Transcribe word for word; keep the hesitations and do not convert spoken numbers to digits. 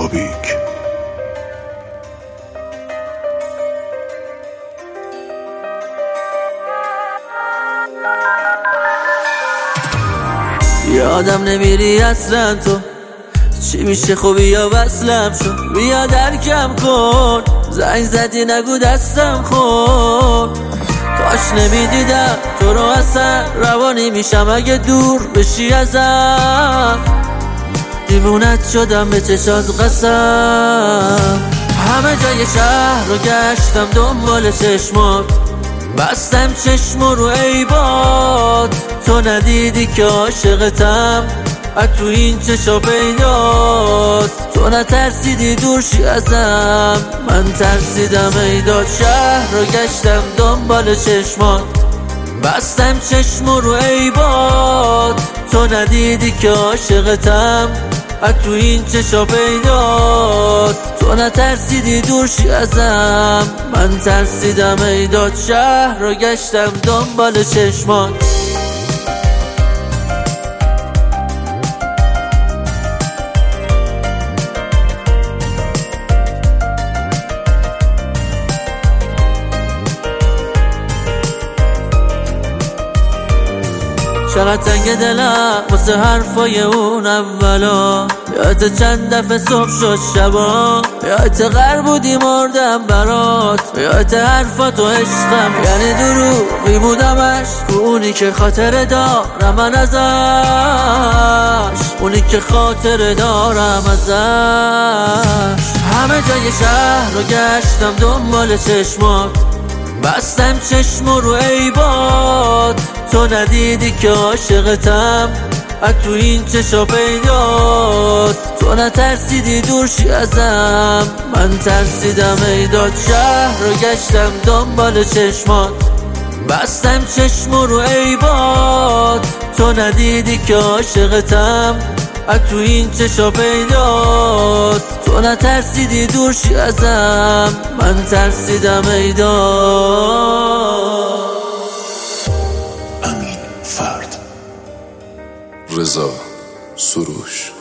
توبیک. یادم نمیری اصلا تو چی میشه، خوبی یا وصلم شد، بیا درکم کن، زنگ زدی نگو دستم خون. کاش نمیدیدم تو رو اصلا، روانی میشم اگه دور بشی ازم، دیوونت شدم به چشات قسم. همه جای شهر رو گشتم دنبال چشمات، بستم چشم رو ای باد، تو ندیدی که عاشقتم، از تو این چشا پیداست. تو نترسیدی دور شی ازم، من ترسیدم ای داد. شهر رو گشتم دنبال چشمات، بستم چشم رو ای باد، تو ندیدی که عاشقتم، از تو این چشا پیداست. تو نترسیدی دور شی ازم، من ترسیدم ای داد. شهر رو گشتم دنبال چشمات. چقدر تنگ دلم واسه حرفای اون اولا، یادت چند دفعه صبح شد شبا، یادت غر بودی مردم برات، یادت حرفات و عشقم یعنی دروغی بودمش، اونی که خاطر دارم من ازش، اونی که خاطر دارم ازش. همه جای شهر رو گشتم دنبال چشمات، بستم چشم رو ای باد، تو ندیدی که عاشقتم، از تو این چشا پیداست. تو نترسیدی دور شی ازم، من ترسیدم ای داد. شهر رو گشتم دنبال چشمات، بستم چشم رو ای باد، تو ندیدی که عاشقتم، از تو این چشا پیداست. تو نترسیدی دور شی ازم، من ترسیدم ای داد. امین فرد، رضا سروش.